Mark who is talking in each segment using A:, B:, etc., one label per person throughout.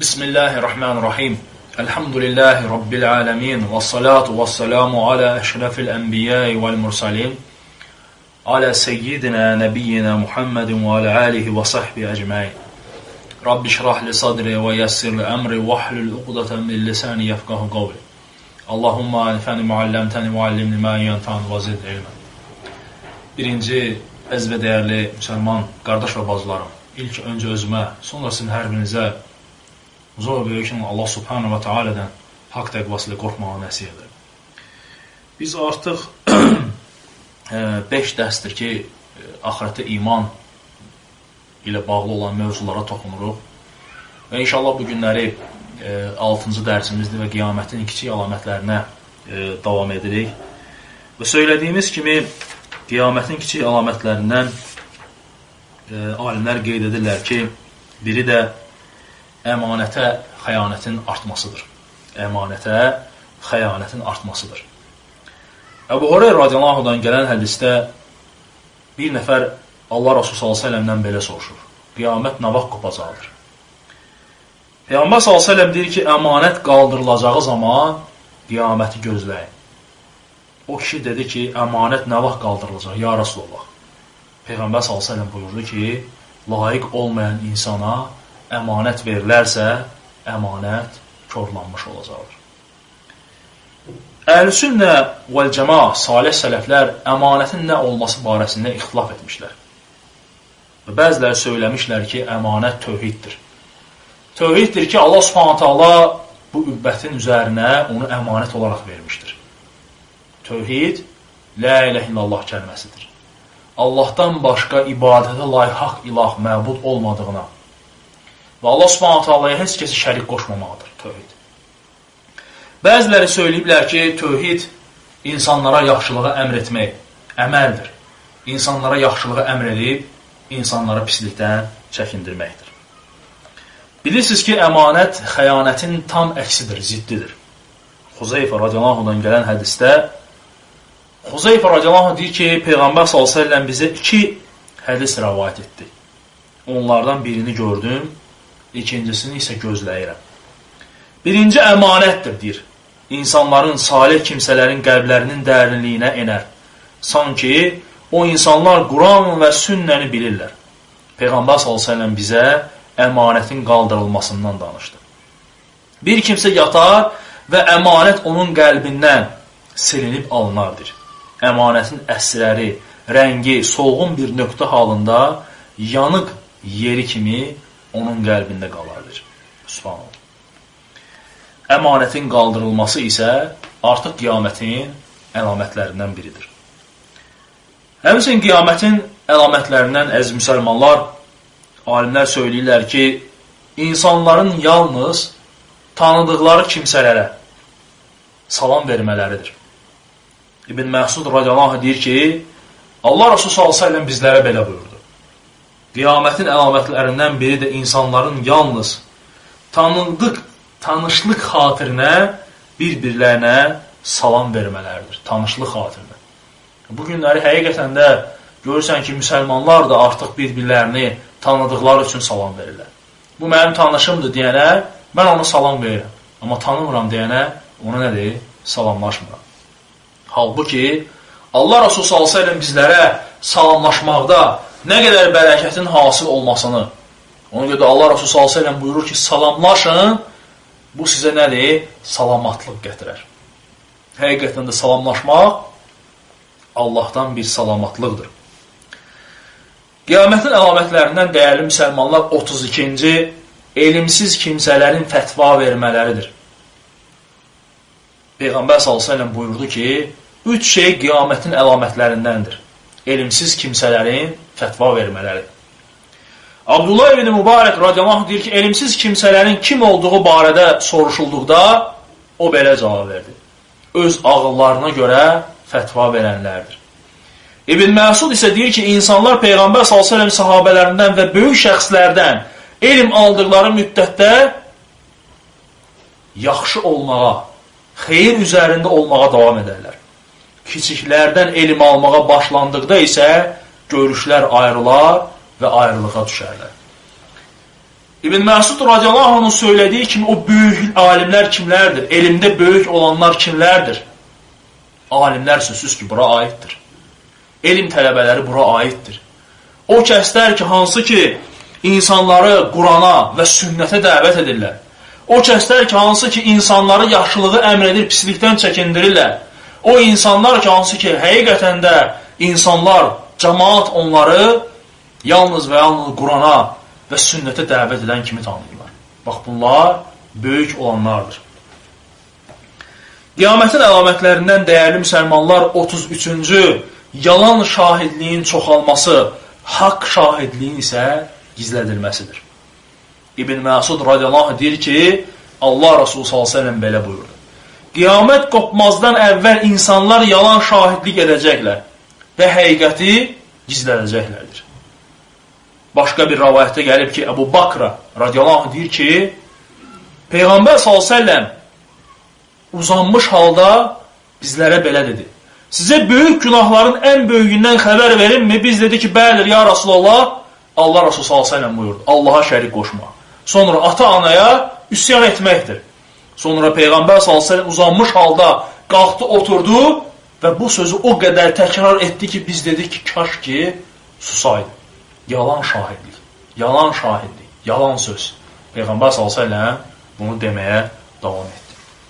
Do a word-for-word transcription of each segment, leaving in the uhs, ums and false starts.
A: Bismillahirrahmanirrahim. Elhamdülillahi Rabbil alemin. Və salatu və salamu alə əşrəfil ənbiyyə vəl mursalin. Alə seyyidina nəbiyyina Muhammedin və alə alihi və sahbihi əcməin. Rabbi şrahli sadri və yəssirli əmri və hlul uqdatan min lisani yefqahu qavli. Allahumma anfa'ni muallimtani və allimni ma yanfa'ni və zid ilmən. Birinci, əziz və dəyərli müsəlman qardaş və bacılarım, ilk öncə özümə, sonra sizin hər birinizə uzaq və böyük Allah subhanahu və teala'dan haqq təqvası ilə qorxmağı nəsih edir. Biz artıq beş dərsdir ki, axirətə iman ilə bağlı olan mövzulara toxunuruq. Və inşallah bu günləri altıncı dərsimizdir və qiyamətin kiçik əlamətlərinə davam edirik. Və söylədiyimiz kimi, qiyamətin kiçik əlamətlərindən alimlər qeyd edirlər ki, biri də əmanətə xəyanətin artmasıdır. Əmanətə xəyanətin artmasıdır. Əbu Hureyra radiyallahu anhudan gələn hədisdə bir nəfər Allah Rasulü sallallahu əleyhi və səlləmdən belə soruşur. Qiyamət nə vaxt qopacaqdır? Peyğəmbər sallallahu əleyhi və səlləm deyir ki, əmanət qaldırılacağı zaman qiyaməti gözləyin. O kişi dedi ki, əmanət nə vaxt qaldırılacaq? Ya Rasulullah. Peyğəmbər sallallahu əleyhi və səlləm buyurdu ki, layiq olmayan insana əmanət verilərsə, əmanət korlanmış olacaqdır. Əhl-i-Sünnə vəl-Cəmaə, salih sələflər əmanətin nə olması barəsində ixtilaf etmişlər. Və bəziləri söyləmişlər ki, əmanət tövhiddir. Tövhiddir ki, Allah subhanahu taala bu ümmətin üzərinə onu əmanət olaraq vermişdir. Tövhid, la ilahe illallah kəlməsidir. Allahdan başqa ibadətə layiq haqq ilah məbud olmadığına və Allah subhanahu taalaya heç kəsi şərik qoşmamaqdır tövhid. Bəziləri söyləyiblər ki, tövhid insanlara yaxşılığa əmr etmək, əməldir. İnsanlara yaxşılığa əmr edib, insanlara pislikdən çəkindirməkdir. Bilirsiniz ki, əmanət xəyanətin tam əksidir, ziddidir. Xuzeyfə radiyallahu anhudan gələn hədisdə Xuzeyfə radiyallahu anh deyir ki, Peyğəmbər sallallahu əleyhi və səlləm bizə iki hədis rəvayət etdi. Onlardan birini gördüm, ikincisini isə gözləyirəm. Birinci əmanətdir, deyir. İnsanların, salih kimsələrin qəlblərinin dərinliyinə enər. Sanki o insanlar Quran və sünnəni bilirlər. Peyğəmbər sallallahu əleyhi və səlləm bizə əmanətin qaldırılmasından danışdı. Bir kimsə yatar və əmanət onun qəlbindən silinib alınardır. Əmanətin əsrləri, rəngi, solğun bir nöqtə halında yanıq yeri kimi onun qəlbində qalardır. Subhanallah. Əmanətin qaldırılması isə artıq qiyamətin əlamətlərindən biridir. Həmçinin qiyamətin əlamətlərindən, əziz müsəlmanlar, alimlər söyləyirlər ki, insanların yalnız tanıdıqları kimsələrə salam vermələridir. İbn Məsud radiyallahu anh deyir ki, Allah Rasulü sallallahu əleyhi və səlləm bizlərə belə buyurdu. Qiyamətin əlamətlərindən biri də insanların yalnız tanıdıq, tanışlıq xatirinə bir-birlərinə salam vermələridir. Tanışlıq xatirinə. Bu günləri həqiqətən də görürsən ki, müsəlmanlar da artıq bir-birlərini tanıdıqları üçün salam verirlər. Bu mənim tanışımdır deyənə, mən ona salam verirəm. Amma tanımıram deyənə, ona nədir? Salamlaşmıram. Halbuki, Allah Rasulü sallallahu əleyhi və səlləm bizlərə salamlaşmaqda nə qədər bərəkətin hasıl olmasını, ona görə də Allah Rasulü sallallahu əleyhi və səlləm buyurur ki, salamlaşın, bu sizə nədir? Salamatlıq gətirər. Həqiqətən də salamlaşmaq Allahdan bir salamatlıqdır. Qiyamətin əlamətlərindən dəyərli müsəlmanlar otuz ikinci elmsiz kimsələrin fətva vermələridir. Peyğəmbər sallallahu əleyhi və səlləm buyurdu ki, üç şey qiyamətin əlamətlərindəndir. Elmsiz kimsələrin fətva vermələri. Abdullah ibn Mübarək radiyallahu anh deyir ki, elmsiz kimsələrin kim olduğu barədə soruşulduqda o belə cavab verdi. Öz ağıllarına görə fətva verənlərdir. İbn Məsud isə deyir ki, insanlar Peyğəmbər sallallahu əleyhi və səlləm sahabələrindən və böyük şəxslərdən elm aldıqları müddətdə yaxşı olmağa, xeyir üzərində olmağa davam edərlər. Kiçiklərdən elm almağa başlandıqda isə görüşlər ayrılar və ayrılığa düşərlər. İbn Məsud radiyallahu anh'ın söylədiyi kimi o böyük alimlər kimlərdir? Elmdə böyük olanlar kimlərdir? Alimlər sözsüz ki, bura aiddir. Elm tələbələri bura aiddir. O kəslər ki, hansı ki, insanları Qurana və sünnətə dəvət edirlər. O kəslər ki, hansı ki, insanları yaxşılığı əmr edir, pislikdən çəkindirirlər. O insanlar ki, hansı ki, həqiqətən də insanlar, cəmaat onları yalnız və yalnız Qurana və sünnətə dəvət edən kimi tanıyırlar. Bax, bunlar böyük olanlardır. Qiyamətin əlamətlərindən dəyərli müsəlmanlar otuz üçüncü yalan şahidliyin çoxalması, haqq şahidliyin isə gizlədilməsidir. İbn Məsud radiyallahu anh deyir ki, Allah Resulü sallallahu əleyhi və səlləm belə buyurdu. Qiyamət qopmazdan əvvəl insanlar yalan şahidlik edəcəklər və həqiqəti gizlədəcəklərdir. Başqa bir rəvayətdə gəlib ki, Əbu Bakra radiyallahu anh deyir ki, Peyğəmbər sallallahu əleyhi və səlləm uzanmış halda bizlərə belə dedi. Sizə böyük günahların ən böyüyündən xəbər verimmi? Biz dedi ki, bəlir ya Rasulallah. Allah Resulü sallallahu əleyhi və səlləm buyurdu. Allaha şərik qoşma. Sonra ata-anaya üsyan etməkdir. Sonra Peyğəmbər sallallahu əleyhi və səlləm uzanmış halda qalxdı, oturdu və bu sözü o qədər təkrar etdi ki, biz dedik ki, kaş ki, susaydı. Yalan şahidlik, yalan şahidlik, yalan söz. Peyğəmbər sallallahu əleyhi və səlləm bunu deməyə davam etdi.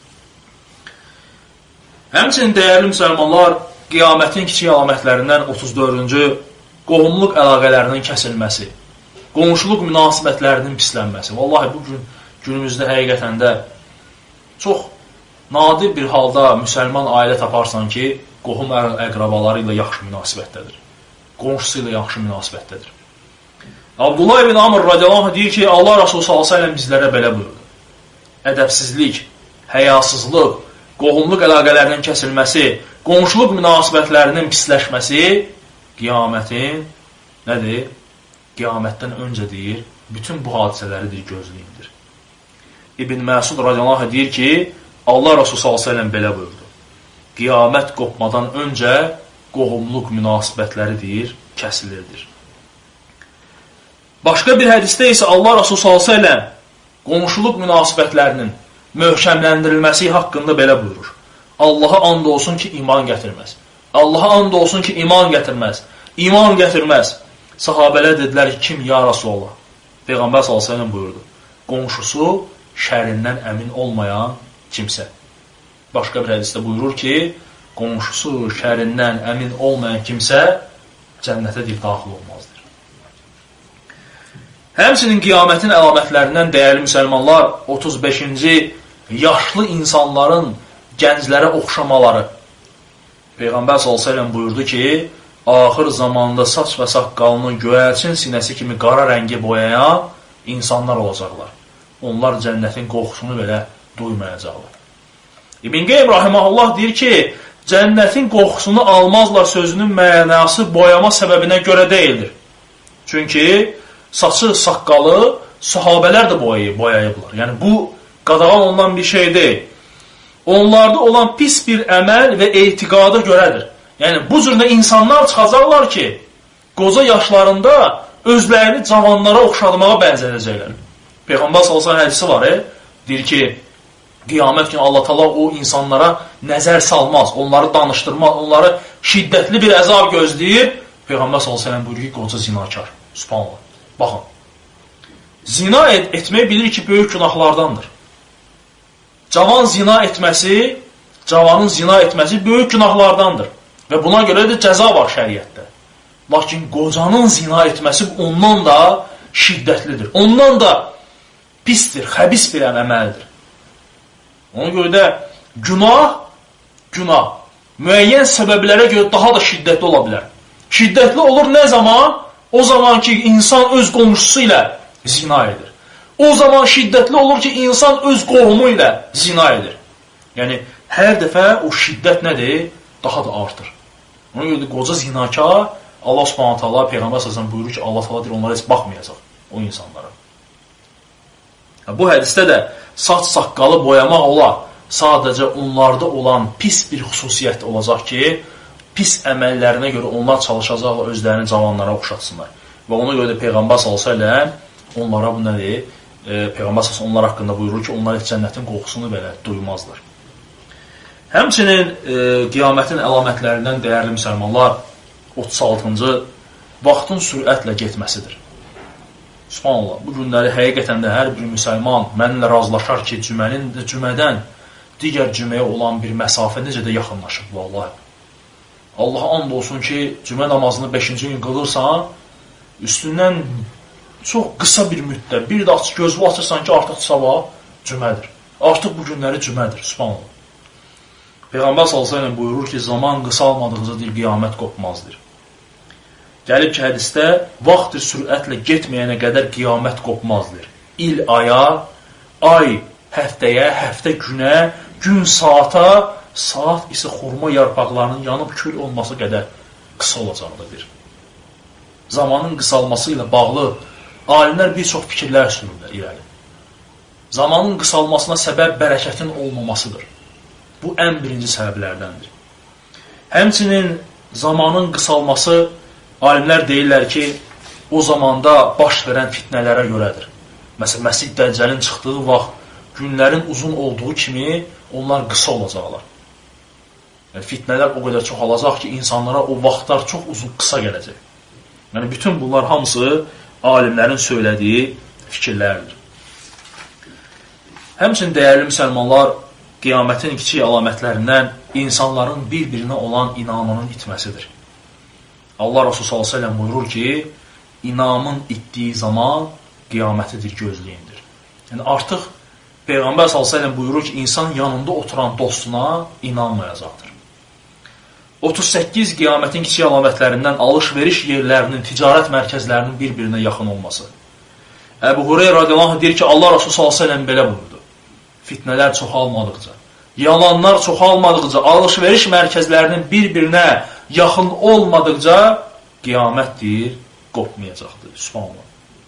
A: Həmçinin dəyərli müsəlmanlar, qiyamətin kiçik əlamətlərindən otuz dördüncü qohumluq əlaqələrinin kəsilməsi, qonşuluq münasibətlərinin pislənməsi. Vallahi bu gün günümüzdə həqiqətən də çox nadir bir halda müsəlman ailə taparsan ki, qohum əqrabaları ilə yaxşı münasibətdədir. Qonşusu ilə yaxşı münasibətdədir. Abdullah ibn Amr radiyallahu anh deyir ki, Allah Resulü sallallahu əleyhi və səlləm bizlərə belə buyurdu. Ədəbsizlik, həyasızlıq, qohumluq əlaqələrinin kəsilməsi, qonşuluq münasibətlərinin pisləşməsi qiyamətin, nədir? Qiyamətdən öncə deyir, bütün bu hadisələridir, gözləyindir. İbn Məsud radiyallahu anh deyir ki, Allah Resulü sallallahu əleyhi və səlləm belə buyurdu. Qiyamət qopmadan öncə qohumluq münasibətləri deyir, kəsilirdir. Başqa bir hədisdə isə Allah Resulü sallallahu əleyhi və səlləm qonşuluq münasibətlərinin möhkəmləndirilməsi haqqında belə buyurur. Allaha and olsun ki, iman gətirməz. Allaha and olsun ki, iman gətirməz. İman gətirməz. Sahabələr dedilər ki, kim ya Rasulallah? Peyğəmbər sallallahu əleyhi və səlləm buyurdu. Qonşusu şərindən əmin olmayan kimsə. Başqa bir hədisdə buyurur ki, qonşusu şərindən əmin olmayan kimsə cənnətə deyil, daxil olmazdır. Həmçinin qiyamətin əlamətlərindən dəyərli müsəlmanlar otuz beşinci yaşlı insanların gənclərə oxşamaları. Peyğəmbər sallallahu əleyhi və səlləm buyurdu ki, axır zamanda saç və saqqalını göyərçin sinəsi kimi qara rəngi boyayan insanlar olacaqlar. Onlar cənnətin qoxusunu belə duymayacaqlar. İbn Qeym rahimehullah deyir ki, cənnətin qoxusunu almazlar sözünün mənası boyama səbəbinə görə deyildir. Çünki saçı, saqqalı sahabələr də boyayıb, boyayıblar. Yəni bu qadağan olunan bir şey deyil. Onlarda olan pis bir əməl və etiqada görədir. Yəni bu cürdə insanlar çıxacaqlar ki, qoca yaşlarında özlərini cavanlara oxşadmağa bənzədəcəklər. Peyğəmbər sallallahu əleyhi və səlləm hədisi var, e? Deyir ki, qiyamət günü Allah Taala o insanlara nəzər salmaz, onları danışdırmaz, onları şiddətli bir əzab gözləyir. Peyğəmbər sallallahu əleyhi və səlləm buyurur ki, qoca zinakar. Subhanallah. Baxın, zina et, etmək bilir ki, böyük günahlardandır. Cavan zina etməsi, cavanın zina etməsi böyük günahlardandır. Və buna görə də cəza var şəriətdə. Lakin qocanın zina etməsi ondan da şiddətlidir. Ondan da pisdir, xəbis bir əməldir. Ona görə də günah, günah müəyyən səbəblərə görə daha da şiddətli ola bilər. Şiddətli olur nə zaman? O zaman ki, insan öz qonşusu ilə zina edir. O zaman şiddətli olur ki, insan öz qohumu ilə zina edir. Yəni, hər dəfə o şiddət nədir? Daha da artır. Ona görə də qoca zinakar, Allah subhanahu taala Peyğəmbər sallallahu buyurur ki, Allah taala deyir, onlara heç baxmayacaq o insanlara. Bu hədisdə də saç saqqalı boyamaq olar. Sadəcə onlarda olan pis bir xüsusiyyət olacaq ki, pis əməllərinə görə onlar çalışacaqlar özlərini cavanlara oxşatsınlar. Və ona görə də Peyğəmbər sallallahu əleyhi və səlləm onlara bu nədir? e, Peyğəmbər s.ə.v onlar haqqında buyurur ki, onlar heç cənnətin qoxusunu belə duymazlar. Həmçinin e, qiyamətin əlamətlərindən dəyərli müsəlmanlar otuz altıncı vaxtın sürətlə getməsidir. Subhanallah, bu günləri həqiqətən də hər bir müsəlman mənimlə razılaşar ki, cümənin, cümədən digər cüməyə olan bir məsafə necə də yaxınlaşıb, vallahi. Allaha and olsun ki, cümə namazını beşinci gün qılırsan, üstündən çox qısa bir müddət, bir də açıq gözü açırsan ki, artıq sabah cümədir. Artıq bu günləri cümədir, subhanallah. Peyğəmbər sallallahu əleyhi və səlləm buyurur ki, zaman qısalmadıqca deyil, qiyamət qopmazdır. Gəlib ki, hədisdə vaxtdır sürətlə getməyənə qədər qiyamət qopmazdır. İl aya, ay həftəyə, həftə günə, gün saata, saat isə xurma yarpaqlarının yanıb kül olması qədər qısa olacaqdır. Zamanın qısalması ilə bağlı alimlər bir çox fikirlər sürürlər irəli. Zamanın qısalmasına səbəb bərəkətin olmamasıdır. Bu ən birinci səbəblərdəndir. Həmçinin zamanın qısalması, alimlər deyirlər ki, o zamanda baş verən fitnələrə görədir. Məsələn, Məsih Dəccəlin çıxdığı vaxt günlərin uzun olduğu kimi onlar qısa olacaqlar. Yəni, fitnələr o qədər çox olacaq ki, insanlara o vaxtlar çox uzun, qısa gələcək. Yəni, bütün bunlar hamısı alimlərin söylədiyi fikirlərdir. Həmçinin dəyərli müsəlmanlar, qiyamətin kiçik əlamətlərindən insanların bir-birinə olan inamının itməsidir. Allah Rasulü sallallahu əleyhi və səlləm buyurur ki, inamın itdiyi zaman qiyamətidir, gözləyindir. Yəni, artıq Peyğəmbər sallallahu əleyhi və səlləm buyurur ki, insan yanında oturan dostuna inanmayacaqdır. otuz səkkiz qiyamətin kiçik əlamətlərindən alış-veriş yerlərinin, ticarət mərkəzlərinin bir-birinə yaxın olması. Əbu Hureyra radiyallahu anh deyir ki, Allah Rasulü sallallahu əleyhi və səlləm belə buyurdu. Fitnələr çoxalmadıqca, yalanlar çoxalmadıqca, alış-veriş mərkəzlərinin bir-birinə yaxın olmadıqca qiyamətdir, qopmayacaqdır. Subhanallah.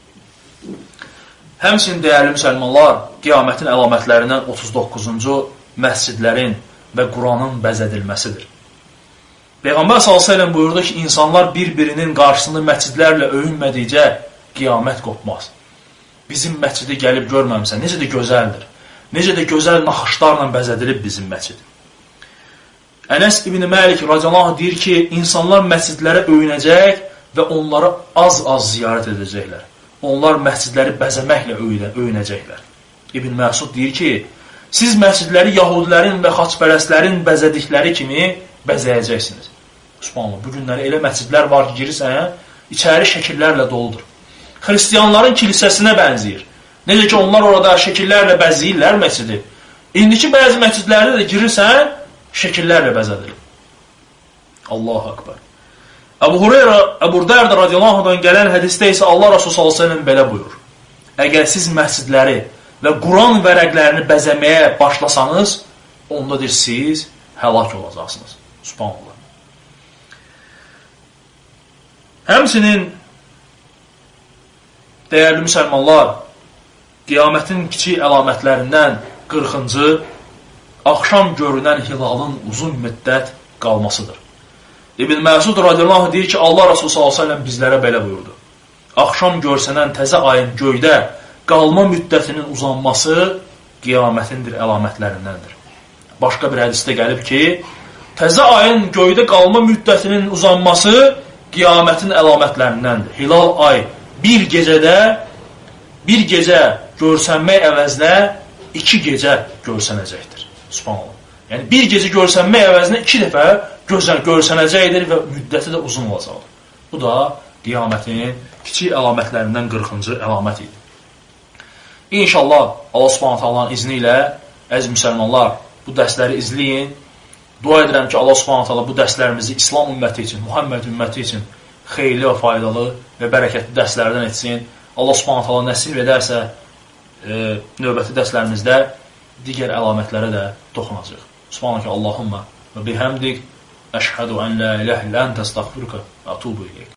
A: Həmçinin dəyərli müsəlmanlar, qiyamətin əlamətlərindən otuz doqquzuncu məscidlərin və Quranın bəzədilməsidir. Peyğəmbər sallallahu əleyhi və səlləm buyurdu ki, insanlar bir-birinin qarşısında məscidlərlə öyünmədikcə qiyamət qopmaz. Bizim məscidi gəlib görməmsən, necə də gözəldir. Necə də gözəl naxışlarla bəzədilib bizim məscid. Ənəs İbn Məlik radiyallahu anh deyir ki, insanlar məscidlərə öyünəcək və onları az-az ziyarət edəcəklər. Onlar məscidləri bəzəməklə öyünəcəklər. İbn Məsud deyir ki, siz məscidləri yahudilərin və xaçpərəstlərin bəzədikləri kimi bəzəyəcəksiniz. Subhanallah, bu günləri elə məscidlər var ki, girirsən, içəri şəkillərlə doludur. Xristiyanların kilisəsinə bənzəyir. Necə ki, onlar orada şəkillərlə bəzəyirlər məscidi. İndiki bəzi məscidlərdə də girirsən, şəkillərlə bəzədilir. Allahu Akbar. Əbu Hureyra, Əbu Dərdə radiyallahu anhdan gələn hədisdə isə Allah Rasulü sallallahu əleyhi və səlləm belə buyurur. Əgər siz məscidləri və Quran vərəqlərini bəzəməyə başlasanız, onda deyir, siz həlak olacaqsınız. Subhanallah. Həmçinin dəyərli müsəlmanlar, qiyamətin kiçik əlamətlərindən qırxıncı axşam görünən hilalın uzun müddət qalmasıdır. İbn Məsud radiyallahu anh deyir ki, Allah Rasulü sallallahu əleyhi və səlləm bizlərə belə buyurdu. Axşam görsənən təzə ayın göydə qalma müddətinin uzanması qiyamətindir, əlamətlərindəndir. Başqa bir hədisdə gəlib ki, təzə ayın göydə qalma müddətinin uzanması qiyamətin əlamətlərindəndir. Hilal ay bir gecədə, bir gecə görsənmək əvəzinə iki gecə görsənəcəkdir. Subhanallah. Yəni, bir gecə görsənmək əvəzinə iki dəfə görsənəcəkdir və müddəti də uzun olacaqdır. Bu da qiyamətin kiçik əlamətlərindən qırxıncı əlamət idi. İnşallah, Allah Subhanahu taalanın izni ilə, əziz müsəlmanlar, bu dərsləri izləyin. Dua edirəm ki, Allah Subhanahu taala bu dərslərimizi İslam ümməti üçün, Muhammed ümməti üçün xeyirli və faydalı və bərəkətli dərslərdən etsin. Allah Subhanahu taala nəsib edərsə, e, növbəti dərslərimizdə digər əlamətlərə də toxunacaq. Subhanaka Allahumma və bihamdik əşhədu ən la ilahə illə əntə əstəğfiruka və ətubu ileyk.